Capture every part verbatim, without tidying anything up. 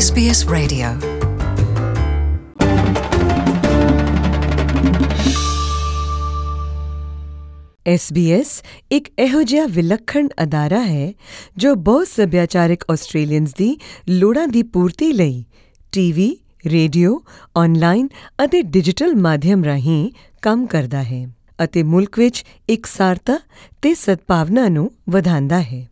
S B S Radio। S B S ਇੱਕ ਇਹੋ ਜਿਹਾ ਵਿਲੱਖਣ ਅਦਾਰਾ ਹੈ ਜੋ ਬਹੁਤ ਸੱਭਿਆਚਾਰਕ ਆਸਟ੍ਰੇਲੀਅਨਜ਼ ਦੀ ਲੋੜਾਂ ਦੀ ਪੂਰਤੀ ਲਈ ਟੀਵੀ, ਰੇਡੀਓ, ਆਨਲਾਈਨ ਅਤੇ ਡਿਜੀਟਲ ਮਾਧਿਅਮ ਰਾਹੀਂ ਕੰਮ ਕਰਦਾ ਹੈ ਅਤੇ ਮੁਲਕ ਵਿੱਚ ਇਕਸਾਰਤਾ ਤੇ ਸਦਭਾਵਨਾ ਨੂੰ ਵਧਾਉਂਦਾ ਹੈ।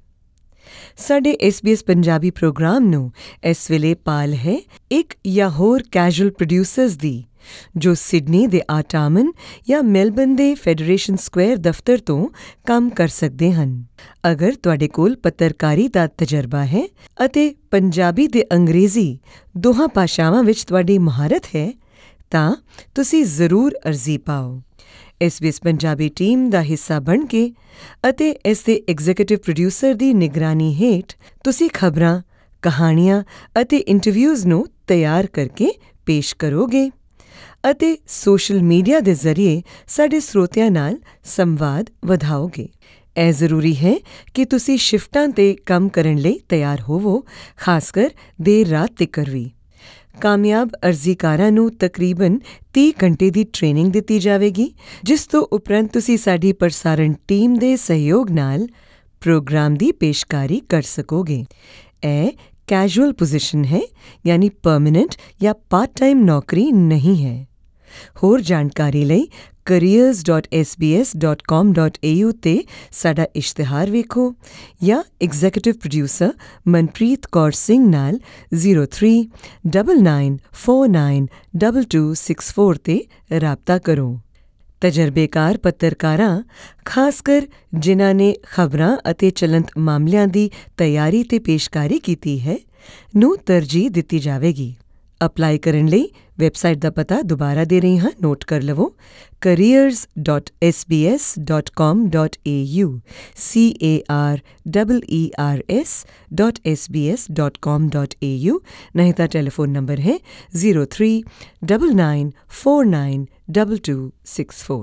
ਸਾਡੇ S B S Punjabi program ਨੂੰ ਇਸ ਵੇਲੇ ਪਾਲ ਹੈ ਇੱਕ ਜਾਂ ਹੋਰ ਕੈਜੂਅਲ ਪ੍ਰੋਡਿਊਸਰਸ ਦੀ, ਜੋ ਸਿਡਨੀ ਦੇ ਆਟਾਮਨ ਜਾਂ ਮੈਲਬਨ ਦੇ ਫੈਡਰੇਸ਼ਨ ਸਕੁਆਇਰ ਦਫ਼ਤਰ ਤੋਂ ਕੰਮ ਕਰ ਸਕਦੇ ਹਨ। ਅਗਰ ਤੁਹਾਡੇ ਕੋਲ ਪੱਤਰਕਾਰੀ ਦਾ ਤਜਰਬਾ ਹੈ ਅਤੇ ਪੰਜਾਬੀ ਤੇ ਅੰਗਰੇਜ਼ੀ ਦੋਹਾਂ ਭਾਸ਼ਾਵਾਂ ਵਿੱਚ ਤੁਹਾਡੀ ਮਹਾਰਤ ਹੈ ਤਾਂ ਤੁਸੀਂ ਜ਼ਰੂਰ ਅਰਜ਼ੀ ਪਾਓ। S B S Punjabi team ਦਾ ਹਿੱਸਾ ਬਣ ਕੇ ਅਤੇ ਇਸ ਦੇ ਐਗਜ਼ੀਕਿਊਟਿਵ ਪ੍ਰੋਡਿਊਸਰ ਦੀ ਨਿਗਰਾਨੀ ਹੇਠ ਤੁਸੀਂ ਖਬਰਾਂ, ਕਹਾਣੀਆਂ ਅਤੇ ਇੰਟਰਵਿਊਜ਼ ਨੂੰ ਤਿਆਰ ਕਰਕੇ ਪੇਸ਼ ਕਰੋਗੇ ਅਤੇ ਸੋਸ਼ਲ ਮੀਡੀਆ ਦੇ ਜ਼ਰੀਏ ਸਾਡੇ ਸਰੋਤਿਆਂ ਨਾਲ ਸੰਵਾਦ ਵਧਾਓਗੇ। ਇਹ ਜ਼ਰੂਰੀ ਹੈ ਕਿ ਤੁਸੀਂ ਸ਼ਿਫਟਾਂ 'ਤੇ ਕੰਮ ਕਰਨ ਲਈ ਤਿਆਰ ਹੋਵੋ, ਖਾਸ ਕਰ ਦੇਰ ਰਾਤ ਤੀਕਰ ਵੀ। ਕਾਮਯਾਬ ਅਰਜ਼ੀਕਾਰਾਂ ਨੂੰ ਤਕਰੀਬਨ ਤੀਹ ਘੰਟੇ ਦੀ ਟ੍ਰੇਨਿੰਗ ਦਿੱਤੀ ਜਾਵੇਗੀ, ਜਿਸ ਤੋਂ ਉਪਰੰਤ ਤੁਸੀਂ ਸਾਡੀ ਪ੍ਰਸਾਰਣ ਟੀਮ ਦੇ ਸਹਿਯੋਗ ਨਾਲ ਪ੍ਰੋਗਰਾਮ ਦੀ ਪੇਸ਼ਕਾਰੀ ਕਰ ਸਕੋਗੇ। ਇਹ ਕੈਜੂਅਲ ਪੋਜੀਸ਼ਨ ਹੈ, ਯਾਨੀ ਪਰਮਾਨੈਂਟ ਜਾਂ ਪਾਰਟ ਟਾਈਮ ਨੌਕਰੀ ਨਹੀਂ ਹੈ। ਹੋਰ ਜਾਣਕਾਰੀ ਲਈ careers dot s b s dot com dot a u ਤੇ ਸਾਡਾ ਇਸ਼ਤਿਹਾਰ ਵੇਖੋ ਜਾਂ ਐਗਜ਼ੀਕਿਊਟਿਵ ਪ੍ਰੋਡਿਊਸਰ ਮਨਪ੍ਰੀਤ ਕੌਰ ਸਿੰਘ ਨਾਲ zero three nine nine four nine two two six four ਤੇ ਰਾਬਤਾ ਕਰੋ। ਤਜਰਬੇਕਾਰ ਪੱਤਰਕਾਰਾਂ, ਖਾਸ ਕਰ ਜਿਨ੍ਹਾਂ ਨੇ ਖਬਰਾਂ ਅਤੇ ਚਲੰਤ ਮਾਮਲਿਆਂ ਦੀ ਤਿਆਰੀ ਤੇ ਪੇਸ਼ਕਾਰੀ ਕੀਤੀ ਹੈ, ਨੂੰ ਤਰਜੀਹ ਦਿੱਤੀ ਜਾਵੇਗੀ। ਅਪਲਾਈ ਕਰਨ ਲਈ ਵੈਬਸਾਈਟ ਦਾ ਪਤਾ ਦੁਬਾਰਾ ਦੇ ਰਹੀ ਹਾਂ, ਨੋਟ ਕਰ ਲਵੋ careers dot s b s dot com dot a u c a r e e r s dot s b s dot com dot a u। ਨਹੀਂ ਤਾਂ ਟੈਲੀਫੋਨ ਨੰਬਰ ਹੈ zero three nine nine four nine two two six four.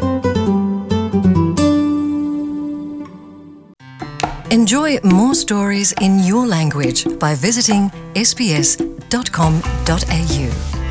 Enjoy more stories in your language by visiting s b s dot com dot a u।